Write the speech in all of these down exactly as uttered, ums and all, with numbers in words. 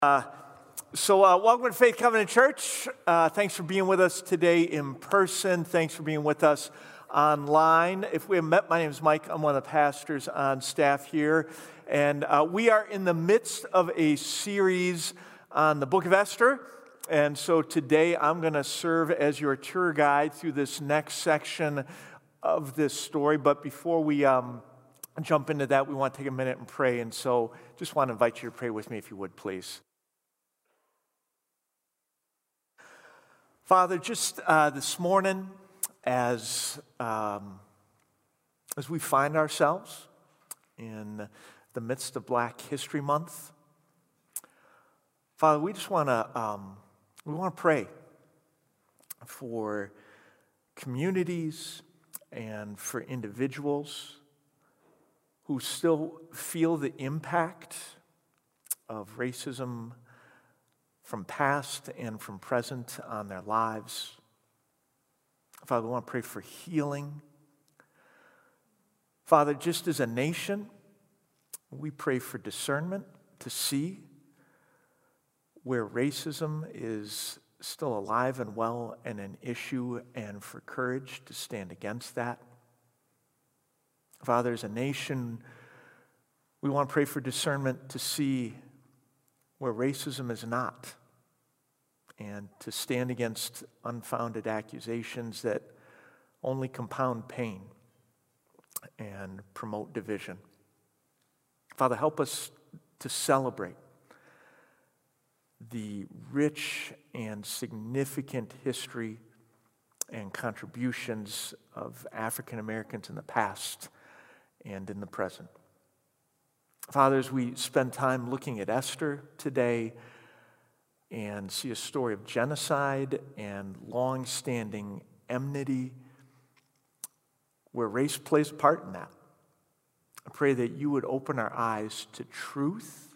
Uh, so uh, welcome to Faith Covenant Church. Uh, thanks for being with us today in person. Thanks for being with us online. If we have met, my name is Mike. I'm one of the pastors on staff here. And uh, we are in the midst of a series on the book of Esther. And so today I'm going to serve as your tour guide through this next section of this story. But before we um, jump into that, we want to take a minute and pray. And so just want to invite you to pray with me if you would, please. Father, just uh, this morning, as um, as we find ourselves in the midst of Black History Month, Father, we just want to um, we want to pray for communities and for individuals who still feel the impact of racism from past and from present on their lives. Father, we want to pray for healing. Father, just as a nation, we pray for discernment to see where racism is still alive and well and an issue, and for courage to stand against that. Father, as a nation, we want to pray for discernment to see where racism is not, and to stand against unfounded accusations that only compound pain and promote division. Father, help us to celebrate the rich and significant history and contributions of African Americans in the past and in the present. Father, as we spend time looking at Esther today and see a story of genocide and long-standing enmity where race plays a part in that, I pray that you would open our eyes to truth,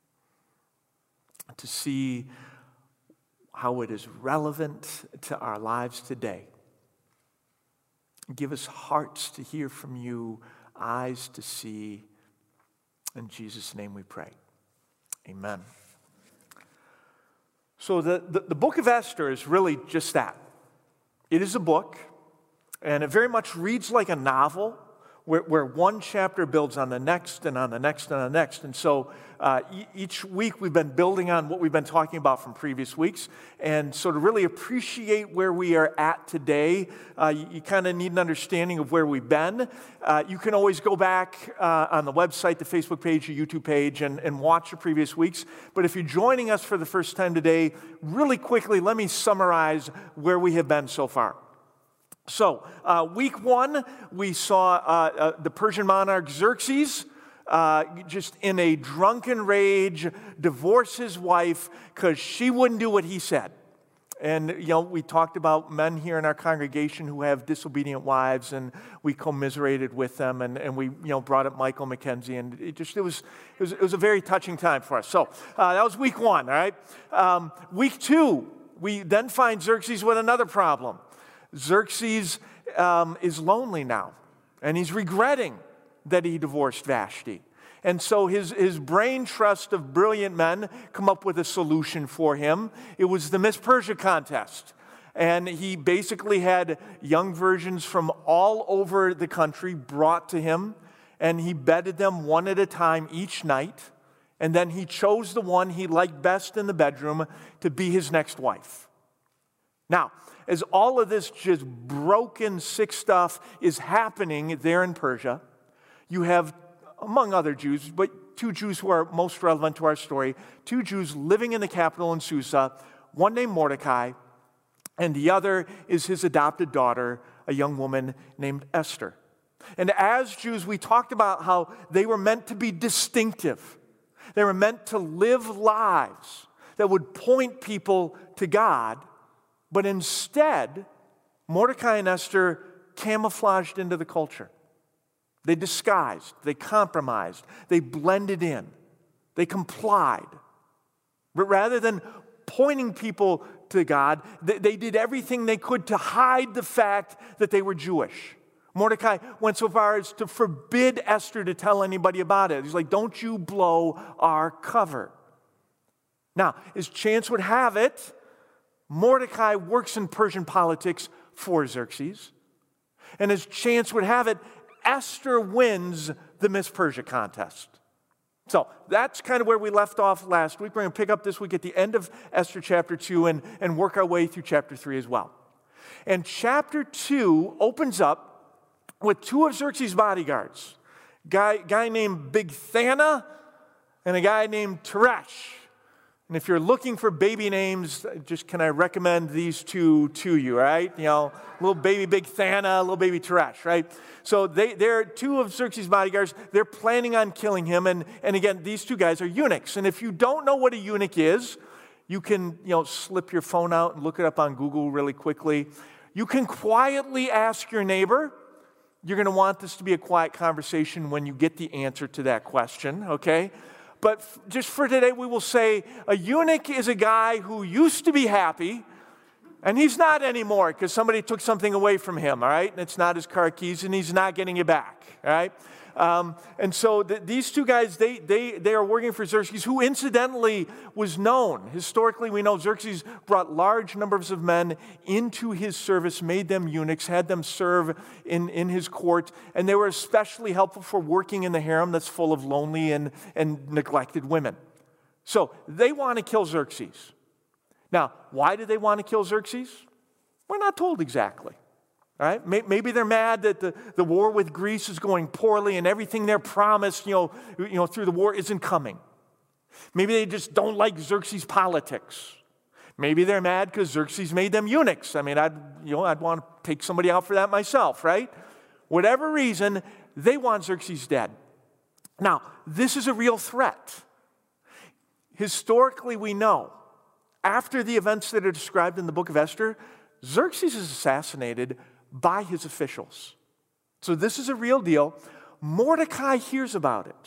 to see how it is relevant to our lives today. Give us hearts to hear from you, eyes to see. In Jesus' name we pray. Amen. So the, the, the book of Esther is really just that. It is a book, and it very much reads like a novel where, where one chapter builds on the next and on the next and on the next. And so uh, e- each week we've been building on what we've been talking about from previous weeks. And so to really appreciate where we are at today, uh, you, you kind of need an understanding of where we've been. Uh, you can always go back uh, on the website, the Facebook page, the YouTube page, and, and watch the previous weeks. But if you're joining us for the first time today, really quickly, let me summarize where we have been so far. So, uh, week one, we saw uh, uh, the Persian monarch Xerxes uh, just in a drunken rage divorce his wife because she wouldn't do what he said. And, you know, we talked about men here in our congregation who have disobedient wives, and we commiserated with them, and, and we, you know, brought up Michael Mackenzie, and it just, it was, it was, it was a very touching time for us. So, uh, that was week one, all right? Um, week two, we then find Xerxes with another problem. Xerxes um, is lonely now, and he's regretting that he divorced Vashti. And so his, his brain trust of brilliant men come up with a solution for him. It was the Miss Persia contest. And he basically had young virgins from all over the country brought to him, and he bedded them one at a time each night. And then he chose the one he liked best in the bedroom to be his next wife. Now, as all of this just broken, sick stuff is happening there in Persia, you have, among other Jews, but two Jews who are most relevant to our story, two Jews living in the capital in Susa, one named Mordecai, and the other is his adopted daughter, a young woman named Esther. And as Jews, we talked about how they were meant to be distinctive. They were meant to live lives that would point people to God. But instead, Mordecai and Esther camouflaged into the culture. They disguised, they compromised, they blended in, they complied. But rather than pointing people to God, they, they did everything they could to hide the fact that they were Jewish. Mordecai went so far as to forbid Esther to tell anybody about it. He's like, don't you blow our cover. Now, as chance would have it, Mordecai works in Persian politics for Xerxes. And as chance would have it, Esther wins the Miss Persia contest. So that's kind of where we left off last week. We're going to pick up this week at the end of Esther chapter two and, and work our way through chapter three as well. And chapter two opens up with two of Xerxes' bodyguards, guy, guy named Bigthana and a guy named Teresh. And if you're looking for baby names, just can I recommend these two to you, right? You know, little baby Bigthana, little baby Teresh, right? So they, they're two of Xerxes' bodyguards. They're planning on killing him. And, and again, these two guys are eunuchs. And if you don't know what a eunuch is, you can, you know, slip your phone out and look it up on Google really quickly. You can quietly ask your neighbor. You're going to want this to be a quiet conversation when you get the answer to that question, okay? But just for today, we will say a eunuch is a guy who used to be happy, and he's not anymore because somebody took something away from him, all right? And it's not his car keys, and he's not getting it back, all right? Um, and so th- these two guys, they, they, they are working for Xerxes, who incidentally was known. Historically, we know Xerxes brought large numbers of men into his service, made them eunuchs, had them serve in, in his court, and they were especially helpful for working in the harem that's full of lonely and, and neglected women. So they want to kill Xerxes. Now, why do they want to kill Xerxes? We're not told exactly. All right? Maybe they're mad that the, the war with Greece is going poorly and everything they're promised, you know, you know, through the war isn't coming. Maybe they just don't like Xerxes' politics. Maybe they're mad because Xerxes made them eunuchs. I mean, I'd, you know, I'd want to take somebody out for that myself, right? Whatever reason, they want Xerxes dead. Now, this is a real threat. Historically, we know, after the events that are described in the book of Esther, Xerxes is assassinated by his officials. So this is a real deal. Mordecai hears about it.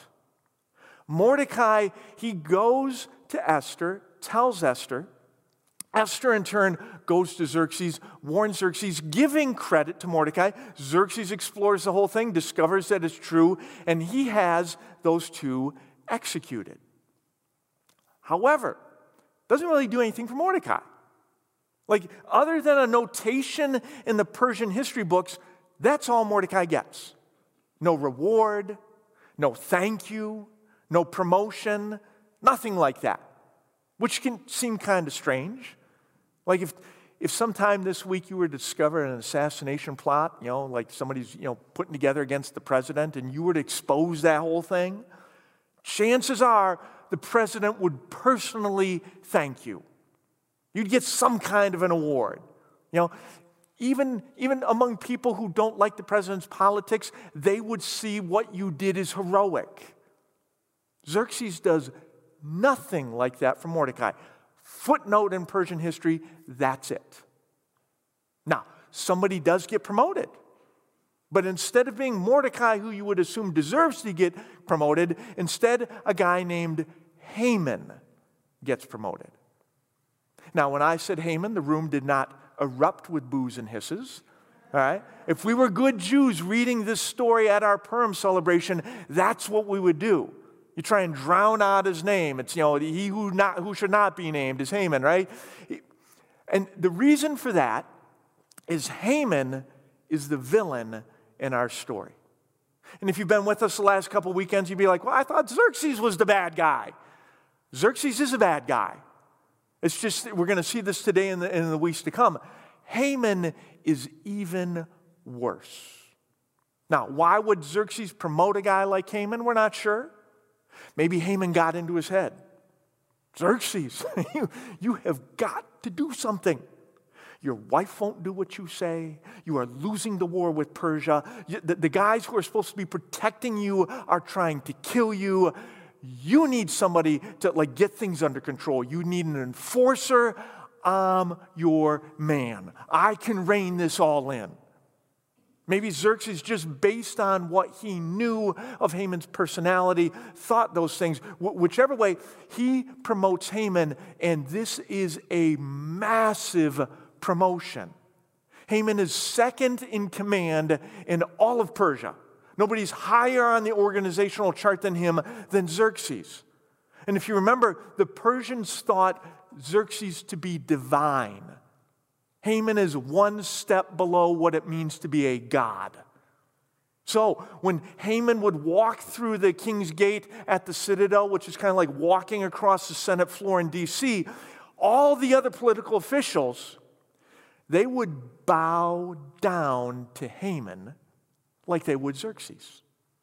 Mordecai, he goes to Esther, tells Esther. Esther, in turn, goes to Xerxes, warns Xerxes, giving credit to Mordecai. Xerxes explores the whole thing, discovers that it's true, and he has those two executed. However, doesn't really do anything for Mordecai. Like, other than a notation in the Persian history books, that's all Mordecai gets. No reward, no thank you, no promotion, nothing like that. Which can seem kind of strange. Like if, if sometime this week you were to discover an assassination plot, you know, like somebody's, you know, putting together against the president, and you were to expose that whole thing, chances are the president would personally thank you. You'd get some kind of an award. You know, even, even among people who don't like the president's politics, they would see what you did as heroic. Xerxes does nothing like that for Mordecai. Footnote in Persian history, that's it. Now, somebody does get promoted. But instead of being Mordecai, who you would assume deserves to get promoted, instead a guy named Haman gets promoted. Now, when I said Haman, the room did not erupt with boos and hisses. All right? If we were good Jews reading this story at our Purim celebration, that's what we would do. You try and drown out his name. It's, you know, he who, not, who should not be named is Haman, right? And the reason for that is Haman is the villain in our story. And if you've been with us the last couple weekends, you'd be like, well, I thought Xerxes was the bad guy. Xerxes is a bad guy. It's just, we're going to see this today in the, in the weeks to come. Haman is even worse. Now, why would Xerxes promote a guy like Haman? We're not sure. Maybe Haman got into his head. Xerxes, you, you have got to do something. Your wife won't do what you say. You are losing the war with Persia. The, the guys who are supposed to be protecting you are trying to kill you. You need somebody to like get things under control. You need an enforcer. I'm your man. I can rein this all in. Maybe Xerxes, just based on what he knew of Haman's personality, thought those things. Wh- whichever way, he promotes Haman, and this is a massive promotion. Haman is second in command in all of Persia. Nobody's higher on the organizational chart than him, than Xerxes. And if you remember, the Persians thought Xerxes to be divine. Haman is one step below what it means to be a god. So when Haman would walk through the king's gate at the Citadel, which is kind of like walking across the Senate floor in D C, all the other political officials, they would bow down to Haman like they would Xerxes.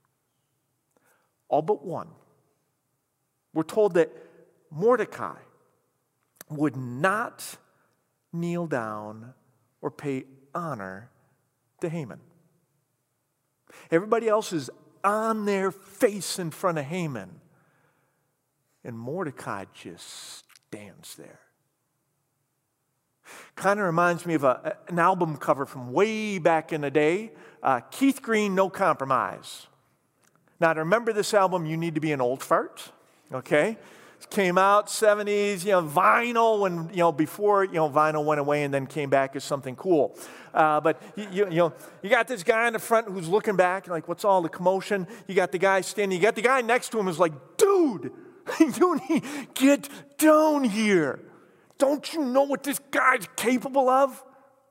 All but one. We're told that Mordecai would not kneel down or pay honor to Haman. Everybody else is on their face in front of Haman. And Mordecai just stands there. Kind of reminds me of a, an album cover from way back in the day. Uh, Keith Green, No Compromise. Now, to remember this album, you need to be an old fart, okay? It came out seventies, you know, vinyl, when, you know, before, you know, vinyl went away and then came back as something cool. Uh, but, you, you, you know, you got this guy in the front who's looking back, like, what's all the commotion? You got the guy standing, you got the guy next to him who's like, dude, you need, get down here. Don't you know what this guy's capable of?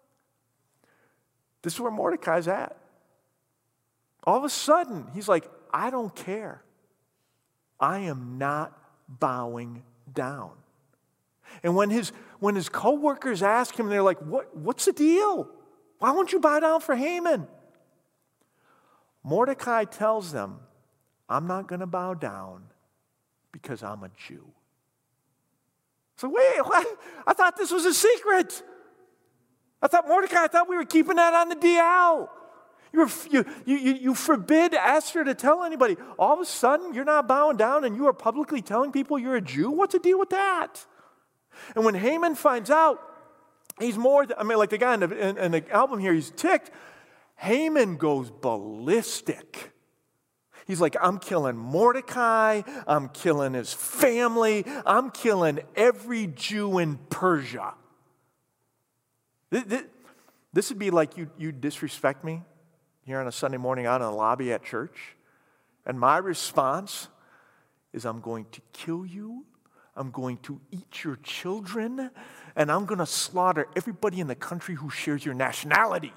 This is where Mordecai's at. All of a sudden, he's like, I don't care. I am not bowing down. And when his when his co-workers ask him, they're like, what, what's the deal? Why won't you bow down for Haman? Mordecai tells them, I'm not going to bow down because I'm a Jew. So wait, what? I thought this was a secret. I thought Mordecai, I thought we were keeping that on the D L. You, you, you, you forbid Esther to tell anybody. All of a sudden, you're not bowing down and you are publicly telling people you're a Jew? What's the deal with that? And when Haman finds out, he's more, I mean, like the guy in the, in, in the album here, he's ticked. Haman goes ballistic. He's like, I'm killing Mordecai. I'm killing his family. I'm killing every Jew in Persia. This, this, this would be like you, you disrespect me here on a Sunday morning out in the lobby at church. And my response is, I'm going to kill you. I'm going to eat your children. And I'm going to slaughter everybody in the country who shares your nationality.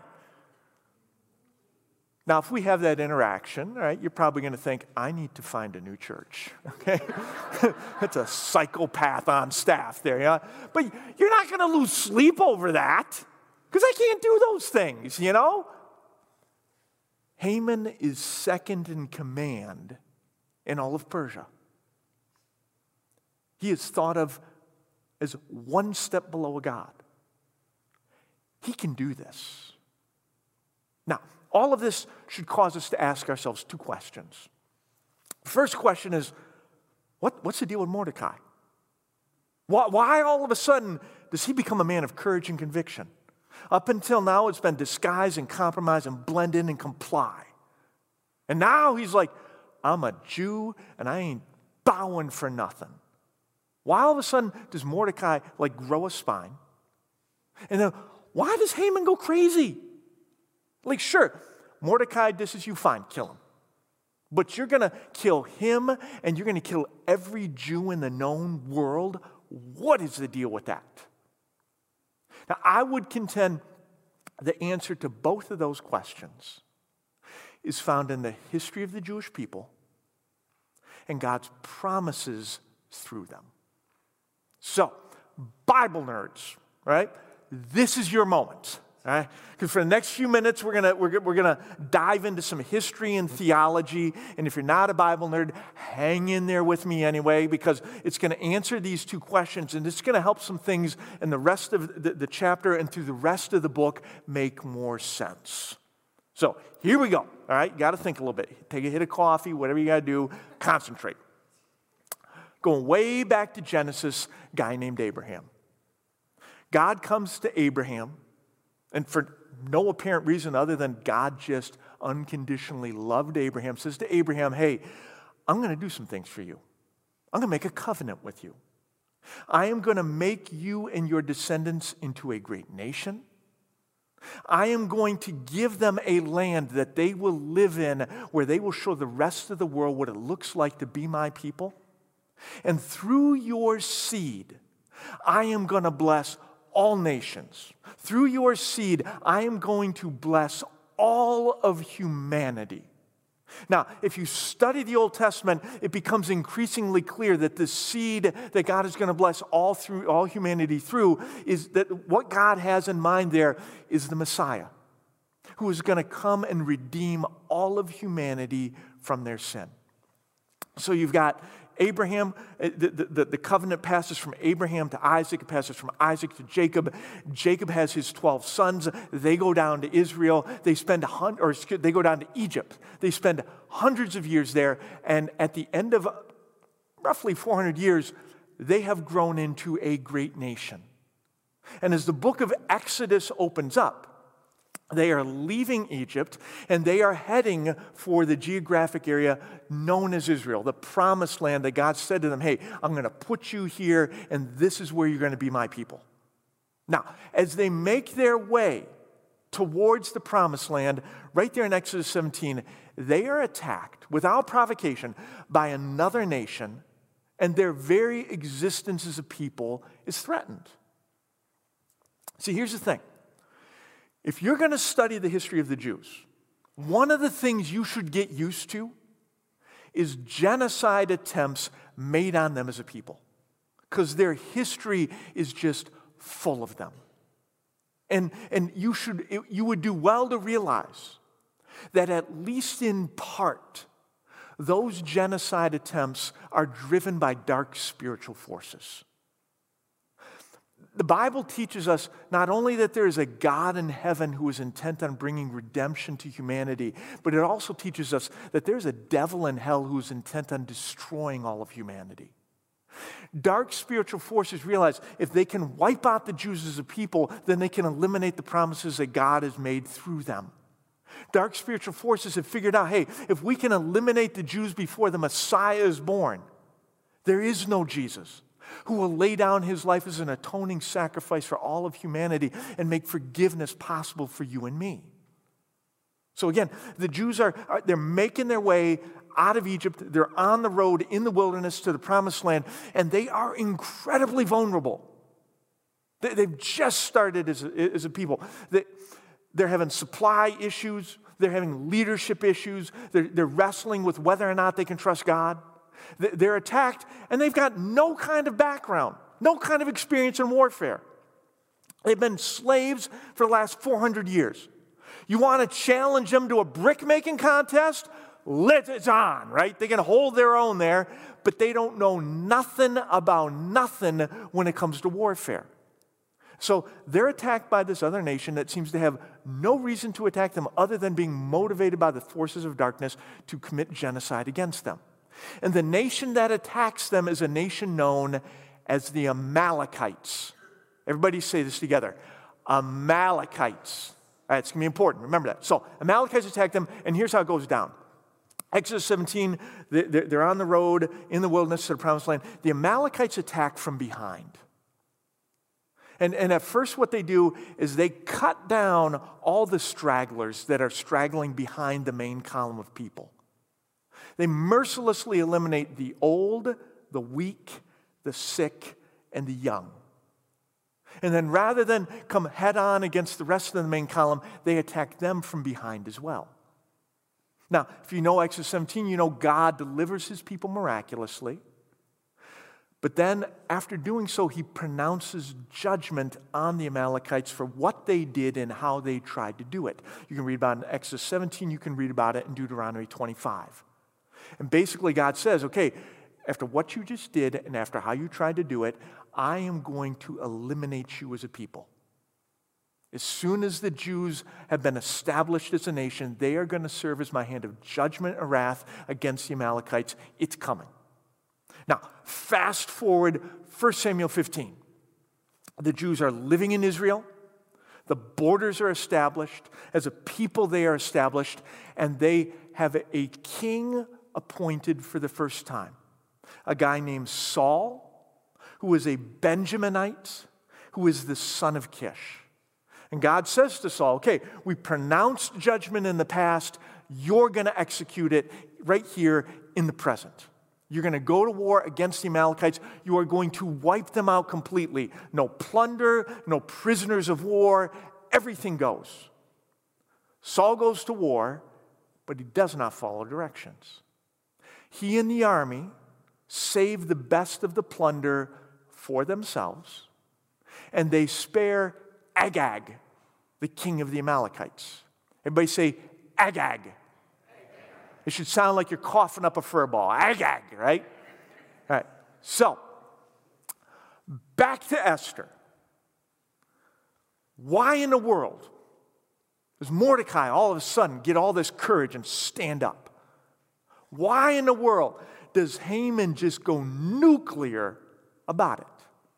Now, if we have that interaction, right, you're probably going to think, I need to find a new church, okay? That's a psychopath on staff there, yeah? But you're not going to lose sleep over that, because I can't do those things, you know? Haman is second in command in all of Persia. He is thought of as one step below a god. He can do this. Now, all of this should cause us to ask ourselves two questions. First question is, what, what's the deal with Mordecai? Why, why all of a sudden does he become a man of courage and conviction? Up until now, it's been disguise and compromise and blend in and comply. And now he's like, I'm a Jew and I ain't bowing for nothing. Why all of a sudden does Mordecai like grow a spine? And then why does Haman go crazy? Like, sure, Mordecai disses you, fine, kill him. But you're going to kill him and you're going to kill every Jew in the known world? What is the deal with that? Now, I would contend the answer to both of those questions is found in the history of the Jewish people and God's promises through them. So, Bible nerds, right? This is your moment. Right? Because for the next few minutes, we're gonna we're, we're gonna dive into some history and theology. And if you're not a Bible nerd, hang in there with me anyway, because it's going to answer these two questions, and it's going to help some things in the rest of the, the chapter and through the rest of the book make more sense. So here we go. All right, you got to think a little bit. Take a hit of coffee, whatever you got to do. Concentrate. Going way back to Genesis, a guy named Abraham. God comes to Abraham. And for no apparent reason other than God just unconditionally loved Abraham, says to Abraham, hey, I'm going to do some things for you. I'm going to make a covenant with you. I am going to make you and your descendants into a great nation. I am going to give them a land that they will live in where they will show the rest of the world what it looks like to be my people. And through your seed, I am going to bless all nations. Through your seed, I am going to bless all of humanity. Now, if you study the Old Testament, it becomes increasingly clear that the seed that God is going to bless all through all humanity through is that what God has in mind there is the Messiah, who is going to come and redeem all of humanity from their sin. So you've got Abraham, the, the, the covenant passes from Abraham to Isaac, it passes from Isaac to Jacob. Jacob has his twelve sons. They go down to Israel. They spend, or they go down to Egypt. They spend hundreds of years there, and at the end of roughly four hundred years, they have grown into a great nation. And as the book of Exodus opens up, they are leaving Egypt, and they are heading for the geographic area known as Israel, the promised land that God said to them, hey, I'm going to put you here, and this is where you're going to be my people. Now, as they make their way towards the promised land, right there in Exodus seventeen, they are attacked without provocation by another nation, and their very existence as a people is threatened. See, here's the thing. If you're going to study the history of the Jews, one of the things you should get used to is genocide attempts made on them as a people, because their history is just full of them. And, and you should, you would do well to realize that at least in part, those genocide attempts are driven by dark spiritual forces. The Bible teaches us not only that there is a God in heaven who is intent on bringing redemption to humanity, but it also teaches us that there's a devil in hell who is intent on destroying all of humanity. Dark spiritual forces realize if they can wipe out the Jews as a people, then they can eliminate the promises that God has made through them. Dark spiritual forces have figured out, hey, if we can eliminate the Jews before the Messiah is born, there is no Jesus who will lay down his life as an atoning sacrifice for all of humanity and make forgiveness possible for you and me. So again, the Jews are, are they're making their way out of Egypt. They're on the road in the wilderness to the promised land, and they are incredibly vulnerable. They, they've just started as a, as a people. They, they're having supply issues. They're having leadership issues. They're, they're wrestling with whether or not they can trust God. They're attacked, and they've got no kind of background, no kind of experience in warfare. They've been slaves for the last four hundred years. You want to challenge them to a brick-making contest? Let it on, right? They can hold their own there, but they don't know nothing about nothing when it comes to warfare. So they're attacked by this other nation that seems to have no reason to attack them other than being motivated by the forces of darkness to commit genocide against them. And the nation that attacks them is a nation known as the Amalekites. Everybody say this together. Amalekites. All right, it's going to be important. Remember that. So Amalekites attack them, and here's how it goes down. Exodus seventeen, they're on the road in the wilderness to the promised land. The Amalekites attack from behind. And, and at first what they do is they cut down all the stragglers that are straggling behind the main column of people. They mercilessly eliminate the old, the weak, the sick, and the young. And then rather than come head on against the rest of the main column, they attack them from behind as well. Now, if you know Exodus seventeen, you know God delivers his people miraculously. But then, after doing so, he pronounces judgment on the Amalekites for what they did and how they tried to do it. You can read about it in Exodus seventeen. You can read about it in Deuteronomy twenty-five. And basically, God says, okay, after what you just did and after how you tried to do it, I am going to eliminate you as a people. As soon as the Jews have been established as a nation, they are going to serve as my hand of judgment and wrath against the Amalekites. It's coming. Now, fast forward First Samuel fifteen. The Jews are living in Israel. The borders are established. As a people, they are established. And they have a king appointed for the first time. A guy named Saul, who is a Benjaminite, who is the son of Kish. And God says to Saul, okay, we pronounced judgment in the past. You're going to execute it right here in the present. You're going to go to war against the Amalekites. You are going to wipe them out completely. No plunder, no prisoners of war. Everything goes. Saul goes to war, but he does not follow directions. He and the army save the best of the plunder for themselves, and they spare Agag, the king of the Amalekites. Everybody say Agag. It should sound like you're coughing up a fur ball. Agag, right? All right. So, back to Esther. Why in the world does Mordecai all of a sudden get all this courage and stand up? Why in the world does Haman just go nuclear about it?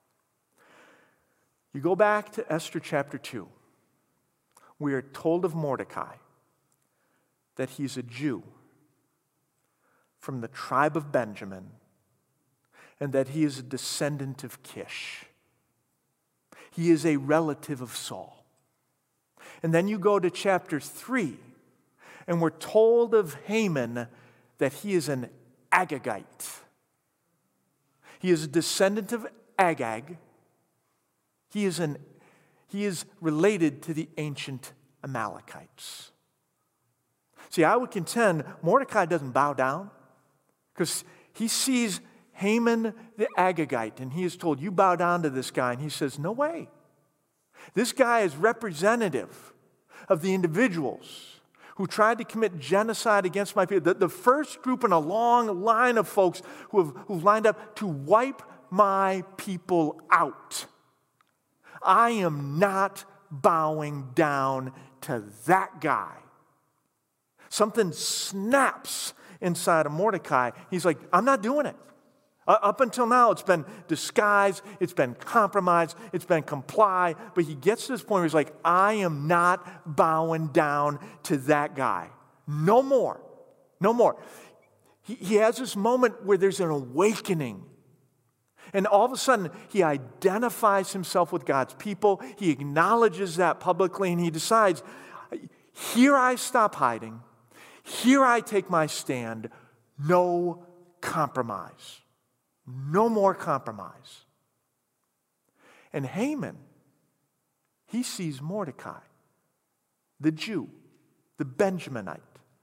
You go back to Esther chapter two. We are told of Mordecai that he's a Jew from the tribe of Benjamin, and that he is a descendant of Kish. He is a relative of Saul. And then you go to chapter three, and we're told of Haman that he is an Agagite. He is a descendant of Agag. He is, an, he is related to the ancient Amalekites. See, I would contend Mordecai doesn't bow down, because he sees Haman the Agagite, and he is told, you bow down to this guy. And he says, no way. This guy is representative of the individuals who tried to commit genocide against my people. The, the first group in a long line of folks who have who've lined up to wipe my people out. I am not bowing down to that guy. Something snaps inside of Mordecai. He's like, I'm not doing it. Uh, up until now, it's been disguise, it's been compromise, it's been comply, but he gets to this point where he's like, I am not bowing down to that guy. No more. No more. He, he has this moment where there's an awakening. And all of a sudden, he identifies himself with God's people. He acknowledges that publicly, and he decides, here I stop hiding. Here I take my stand. No compromise. No more compromise. And Haman, he sees Mordecai, the Jew, the Benjaminite,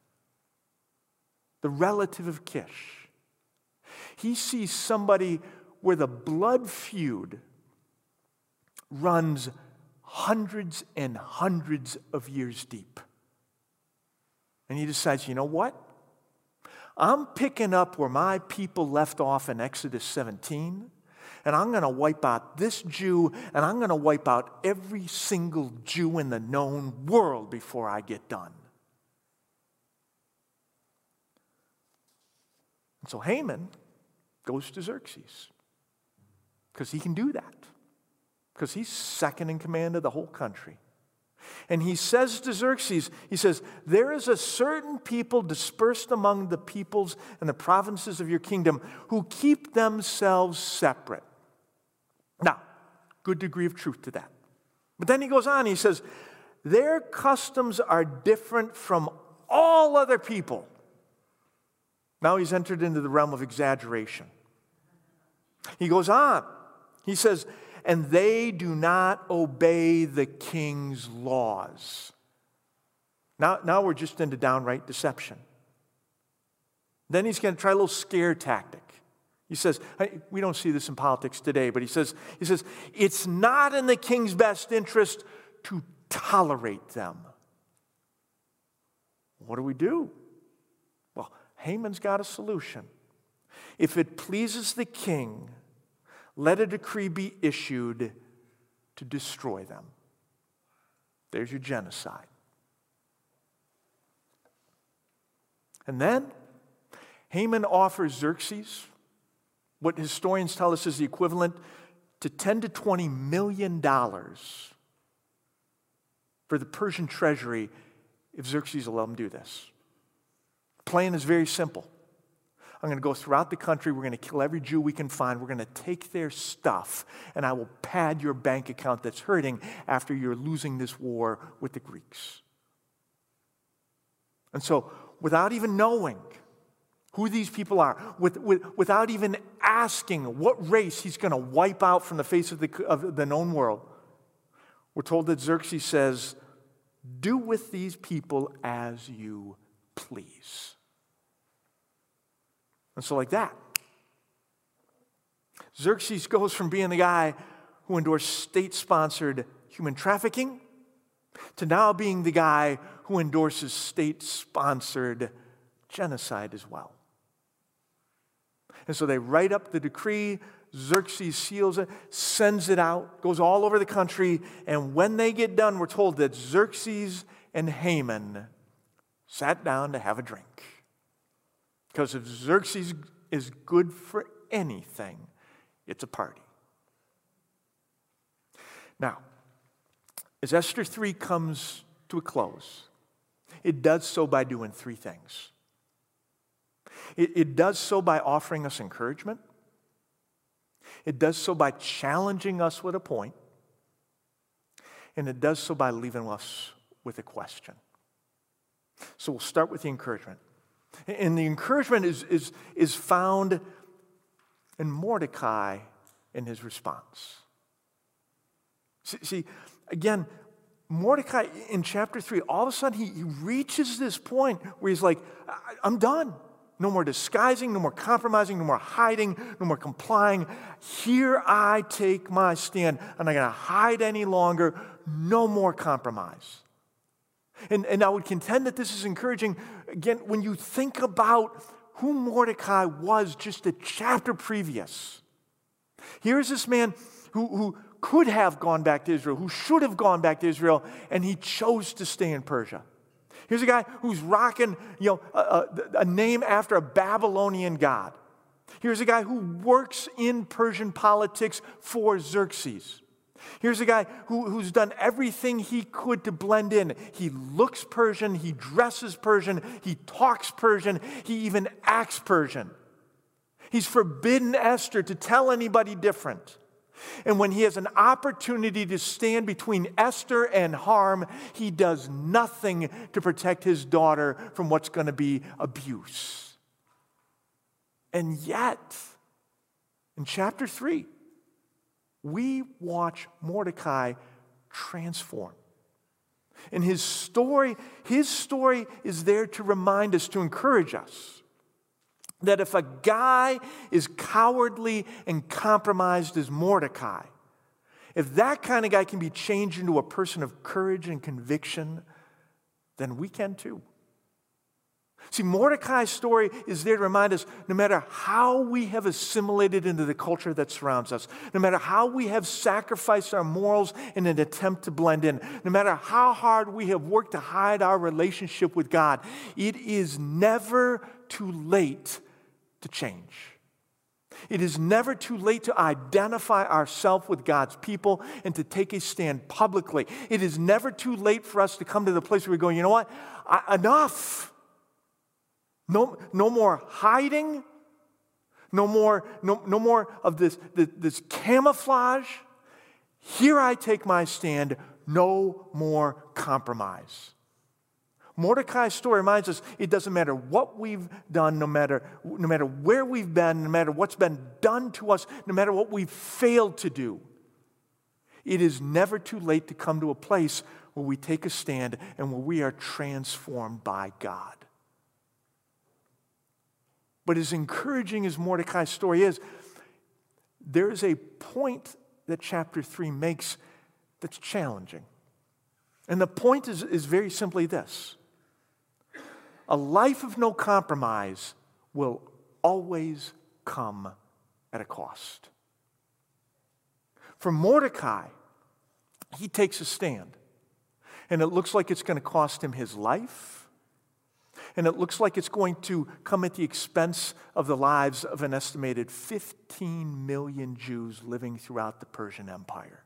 the relative of Kish. He sees somebody where the blood feud runs hundreds and hundreds of years deep. And he decides, you know what? I'm picking up where my people left off in Exodus seventeen, and I'm going to wipe out this Jew, and I'm going to wipe out every single Jew in the known world before I get done. And so Haman goes to Xerxes, because he can do that, because he's second in command of the whole country. And he says to Xerxes, he says, there is a certain people dispersed among the peoples and the provinces of your kingdom who keep themselves separate. Now, good degree of truth to that. But then he goes on, he says, their customs are different from all other people. Now he's entered into the realm of exaggeration. He goes on, he says, and they do not obey the king's laws. Now, now we're just into downright deception. Then he's going to try a little scare tactic. He says, hey, we don't see this in politics today, but he says, he says, it's not in the king's best interest to tolerate them. What do we do? Well, Haman's got a solution. If it pleases the king, let a decree be issued to destroy them. There's your genocide. And then Haman offers Xerxes what historians tell us is the equivalent to ten to twenty million dollars for the Persian treasury if Xerxes will let him do this. The plan is very simple. I'm going to go throughout the country. We're going to kill every Jew we can find. We're going to take their stuff, and I will pad your bank account that's hurting after you're losing this war with the Greeks. And so, without even knowing, who these people are, with, with, without even asking what race he's going to wipe out from the face of the, of the known world. We're told that Xerxes says, do with these people as you please. And so like that, Xerxes goes from being the guy who endorsed state-sponsored human trafficking to now being the guy who endorses state-sponsored genocide as well. And so they write up the decree, Xerxes seals it, sends it out, goes all over the country, and when they get done, we're told that Xerxes and Haman sat down to have a drink. Because if Xerxes is good for anything, it's a party. Now, as Esther three comes to a close, it does so by doing three things. It, it does so by offering us encouragement. It does so by challenging us with a point. And it does so by leaving us with a question. So we'll start with the encouragement. And the encouragement is, is, is found in Mordecai in his response. See, see, again, Mordecai in chapter three, all of a sudden he, he reaches this point where he's like, I'm done. No more disguising, no more compromising, no more hiding, no more complying. Here I take my stand. I'm not going to hide any longer. No more compromise. And, and I would contend that this is encouraging, again, when you think about who Mordecai was just a chapter previous. Here's this man who, who could have gone back to Israel, who should have gone back to Israel, and he chose to stay in Persia. Here's a guy who's rocking, you know, a, a name after a Babylonian god. Here's a guy who works in Persian politics for Xerxes. Here's a guy who, who's done everything he could to blend in. He looks Persian, he dresses Persian, he talks Persian, he even acts Persian. He's forbidden Esther to tell anybody different. And when he has an opportunity to stand between Esther and harm, he does nothing to protect his daughter from what's going to be abuse. And yet, in chapter three, we watch Mordecai transform. And his story, his story is there to remind us, to encourage us, that if a guy is cowardly and compromised as Mordecai, if that kind of guy can be changed into a person of courage and conviction, then we can too. See, Mordecai's story is there to remind us no matter how we have assimilated into the culture that surrounds us, no matter how we have sacrificed our morals in an attempt to blend in, no matter how hard we have worked to hide our relationship with God, it is never too late to change. It is never too late to identify ourselves with God's people and to take a stand publicly. It is never too late for us to come to the place where we go, you know what? I, enough. No, no more hiding. No more, no, no more of this, this, this camouflage. Here I take my stand. No more compromise. Mordecai's story reminds us it doesn't matter what we've done, no matter, no matter where we've been, no matter what's been done to us, no matter what we've failed to do. It is never too late to come to a place where we take a stand and where we are transformed by God. But as encouraging as Mordecai's story is, there is a point that chapter three makes that's challenging. And the point is, is very simply this. A life of no compromise will always come at a cost. For Mordecai, he takes a stand. And it looks like it's going to cost him his life. And it looks like it's going to come at the expense of the lives of an estimated fifteen million Jews living throughout the Persian Empire.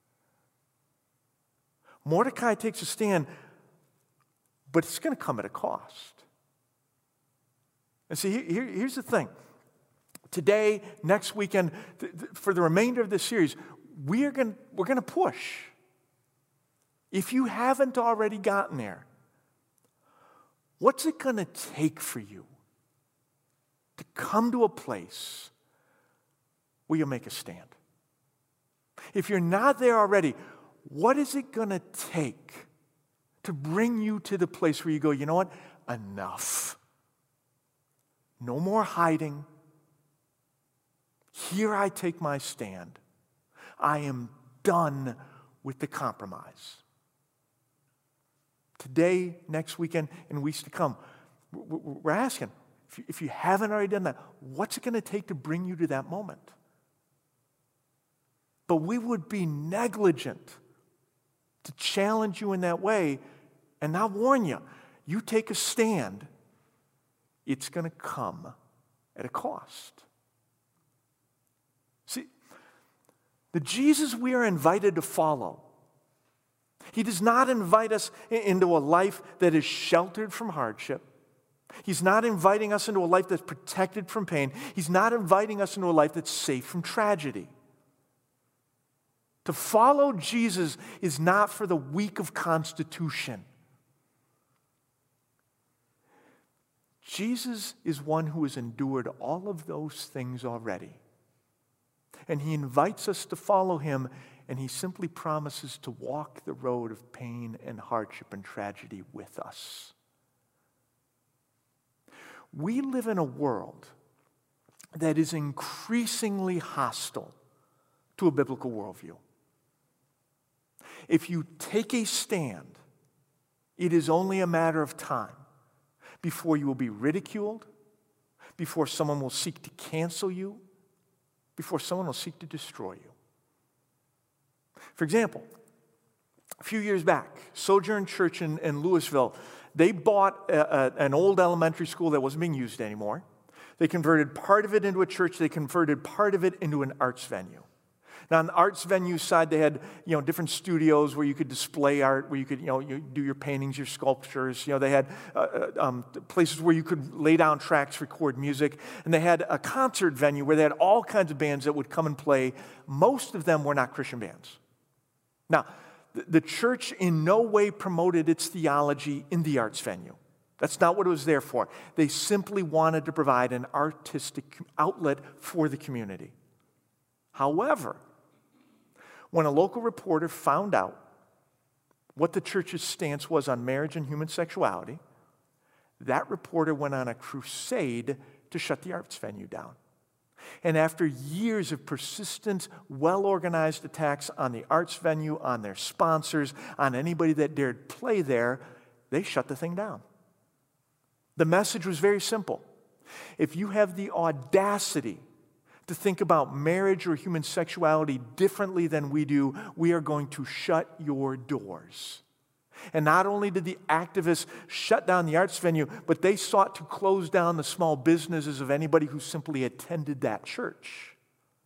Mordecai takes a stand, but it's going to come at a cost. And see, here, here's the thing. Today, next weekend, th- th- for the remainder of this series, we are going, we're going to push. If you haven't already gotten there, what's it going to take for you to come to a place where you make a stand. If you're not there already, what is it going to take to bring you to the place where you go, you know what? Enough. No more hiding. Here I take my stand. I am done with the compromise. Today, next weekend, and weeks to come, we're asking, if you, if you haven't already done that, what's it going to take to bring you to that moment? But we would be negligent to challenge you in that way and not warn you. You take a stand, it's going to come at a cost. See, the Jesus we are invited to follow, he does not invite us into a life that is sheltered from hardship. He's not inviting us into a life that's protected from pain. He's not inviting us into a life that's safe from tragedy. To follow Jesus is not for the weak of constitution. Jesus is one who has endured all of those things already. And he invites us to follow him, and he simply promises to walk the road of pain and hardship and tragedy with us. We live in a world that is increasingly hostile to a biblical worldview. If you take a stand, it is only a matter of time before you will be ridiculed, before someone will seek to cancel you, before someone will seek to destroy you. For example, a few years back, Sojourn Church in, in Louisville, they bought a, a, an old elementary school that wasn't being used anymore. They converted part of it into a church. They converted part of it into an arts venue. Now, on the arts venue side, they had, you know, different studios where you could display art, where you could, you know, you do your paintings, your sculptures. You know, they had uh, um, places where you could lay down tracks, record music. And they had a concert venue where they had all kinds of bands that would come and play. Most of them were not Christian bands. Now, the, the church in no way promoted its theology in the arts venue. That's not what it was there for. They simply wanted to provide an artistic outlet for the community. However, when a local reporter found out what the church's stance was on marriage and human sexuality, that reporter went on a crusade to shut the arts venue down. And after years of persistent, well-organized attacks on the arts venue, on their sponsors, on anybody that dared play there, they shut the thing down. The message was very simple. If you have the audacity to think about marriage or human sexuality differently than we do, we are going to shut your doors. And not only did the activists shut down the arts venue, but they sought to close down the small businesses of anybody who simply attended that church.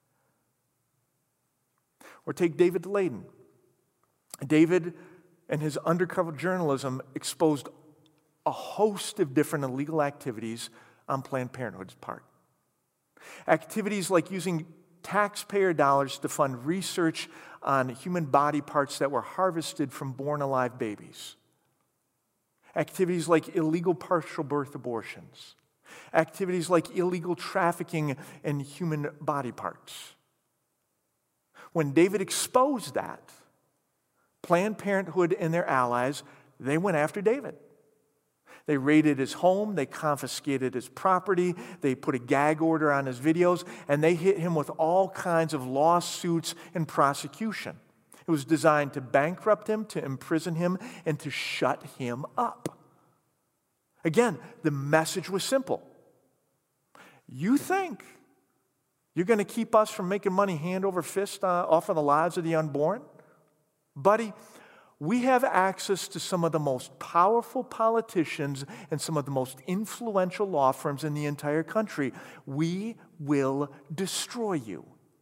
Or take David Daleiden. David and his undercover journalism exposed a host of different illegal activities on Planned Parenthood's part. Activities like using taxpayer dollars to fund research on human body parts that were harvested from born alive babies. Activities like illegal partial birth abortions. Activities like illegal trafficking in human body parts. When David exposed that, Planned Parenthood and their allies, they went after David. They raided his home, they confiscated his property, they put a gag order on his videos, and they hit him with all kinds of lawsuits and prosecution. It was designed to bankrupt him, to imprison him, and to shut him up. Again, the message was simple. You think you're going to keep us from making money hand over fist uh, off of the lives of the unborn? Buddy, we have access to some of the most powerful politicians and some of the most influential law firms in the entire country. We will destroy you.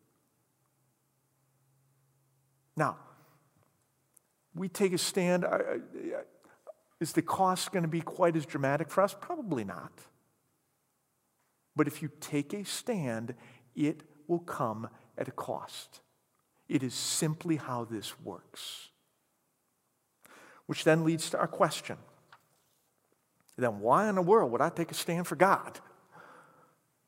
Now, we take a stand. Is the cost going to be quite as dramatic for us? Probably not. But if you take a stand, it will come at a cost. It is simply how this works. Which then leads to our question. Then why in the world would I take a stand for God?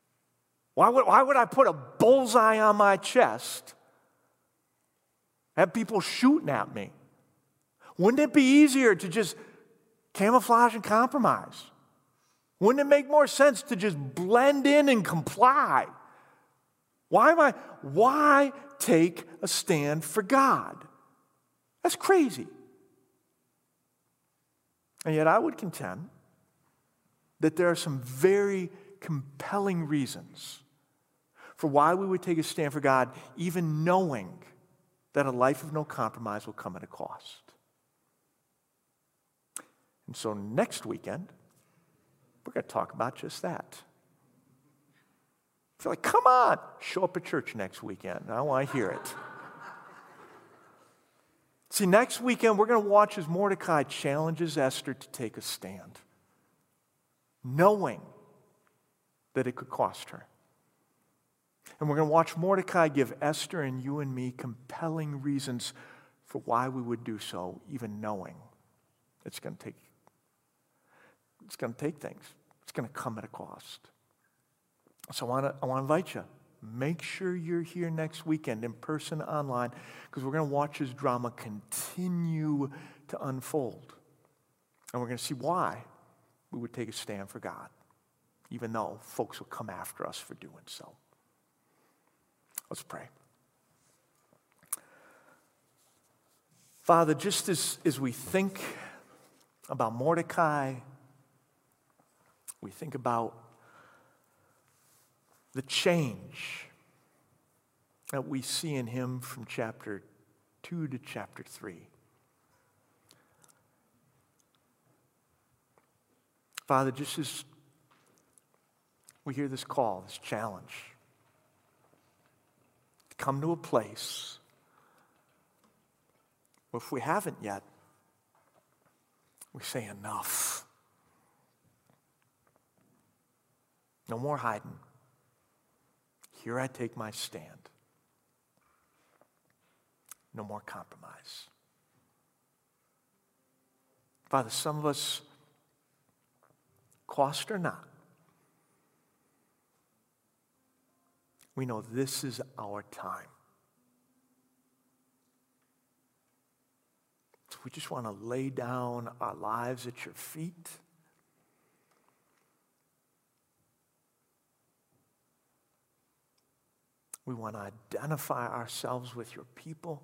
Why would, why would I put a bullseye on my chest? Have people shooting at me? Wouldn't it be easier to just camouflage and compromise? Wouldn't it make more sense to just blend in and comply? Why am I, why take a stand for God? That's crazy. And yet I would contend that there are some very compelling reasons for why we would take a stand for God, even knowing that a life of no compromise will come at a cost. And so next weekend, we're going to talk about just that. I feel like, come on, show up at church next weekend. I want to hear it. See, next weekend, we're going to watch as Mordecai challenges Esther to take a stand, knowing that it could cost her. And we're going to watch Mordecai give Esther and you and me compelling reasons for why we would do so, even knowing it's going to take, it's going to take things. It's going to come at a cost. So I want to I want to invite you. Make sure you're here next weekend, in person, online, because we're going to watch this drama continue to unfold. And we're going to see why we would take a stand for God, even though folks will come after us for doing so. Let's pray. Father, just as, as we think about Mordecai, we think about the change that we see in him from chapter two to chapter three. Father, just as we hear this call, this challenge, to come to a place where if we haven't yet, we say enough. No more hiding. Here I take my stand. No more compromise. Father, some of us, cost or not, we know this is our time. So we just want to lay down our lives at your feet. We want to identify ourselves with your people.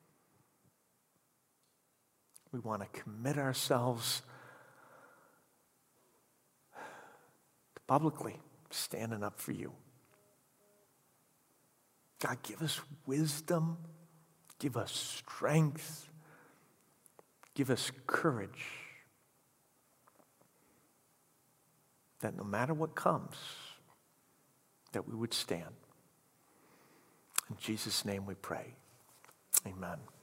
We want to commit ourselves to publicly standing up for you. God, give us wisdom. Give us strength. Give us courage. That no matter what comes, that we would stand. In Jesus' name we pray. Amen.